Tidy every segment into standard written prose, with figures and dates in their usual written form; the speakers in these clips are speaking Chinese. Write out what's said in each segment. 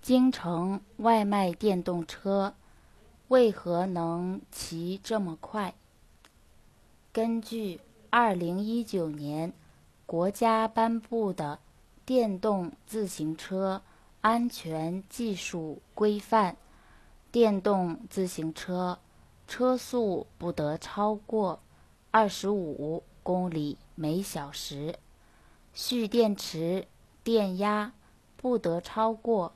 京城外卖电动车为何能骑这么快？根据2019年国家颁布的《电动自行车安全技术规范》，电动自行车车速不得超过25公里每小时，蓄电池电压不得超过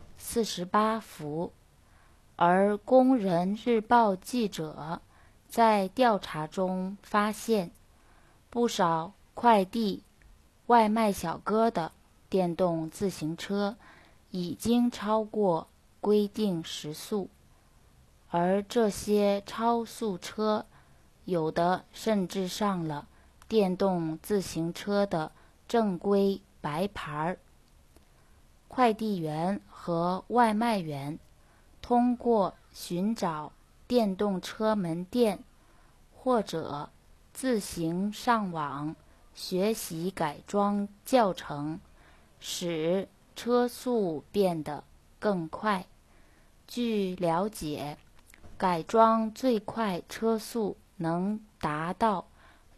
48伏。而工人日报记者在调查中发现，不少快递、外卖小哥的电动自行车已经超过规定时速，而这些超速车有的甚至上了电动自行车的正规白牌。快递员和外卖员通过寻找电动车门店或者自行上网学习改装教程，使车速变得更快。据了解，改装最快车速能达到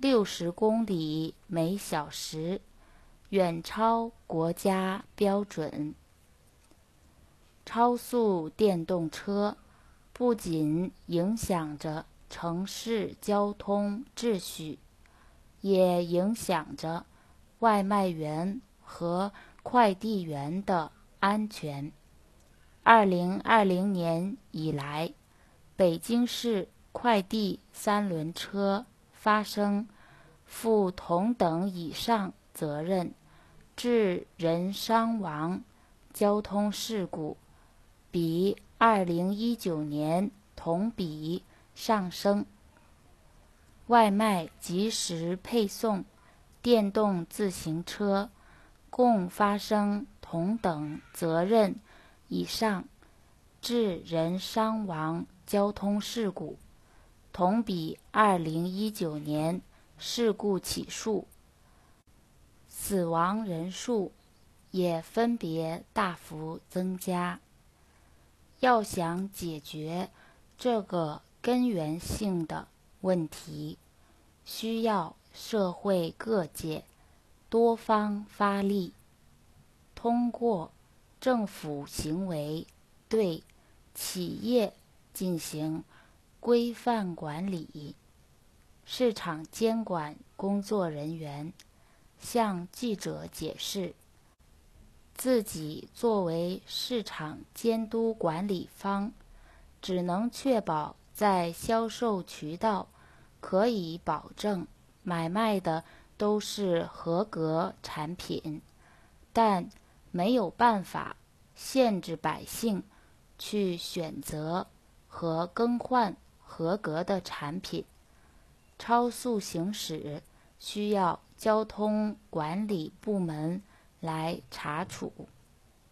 60公里每小时，远超国家标准。超速电动车不仅影响着城市交通秩序，也影响着外卖员和快递员的安全。2020年以来，北京市快递三轮车发生负同等以上责任致人伤亡交通事故，比2019年同比上升。外卖即时配送电动自行车共发生同等责任以上致人伤亡交通事故，同比2019年事故起数、死亡人数也分别大幅增加。要想解决这个根源性的问题，需要社会各界多方发力，通过政府行为对企业进行规范管理。市场监管工作人员向记者解释，自己作为市场监督管理方，只能确保在销售渠道可以保证买卖的都是合格产品，但没有办法限制百姓去选择和更换合格的产品。超速行驶需要交通管理部门来查处。